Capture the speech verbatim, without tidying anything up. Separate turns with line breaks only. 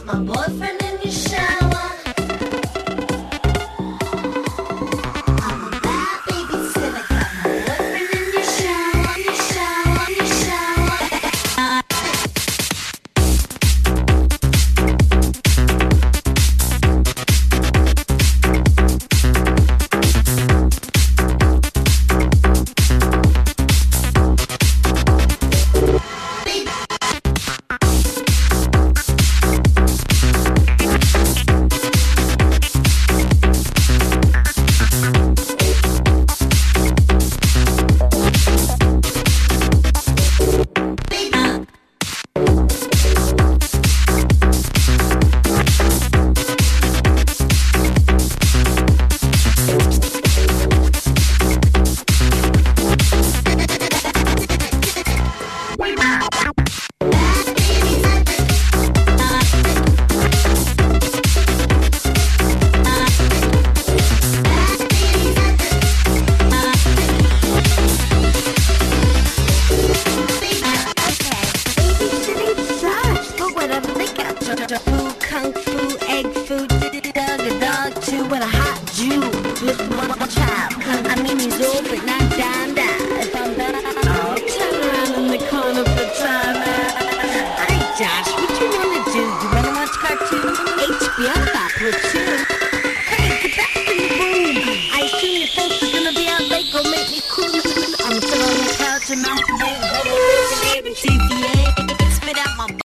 My boyfriend in your shower. I'm a bad babysitter. Got my boyfriend in your shower, your shower, your shower. Food, kung fu, egg food, dog a dog too, what a hot Jew. With one child, I mean he's old but not down down. If I'm bad, I'll turn around in the corner for time. Hey Josh, what you wanna do? You wanna watch cartoons? H B O Pop with you.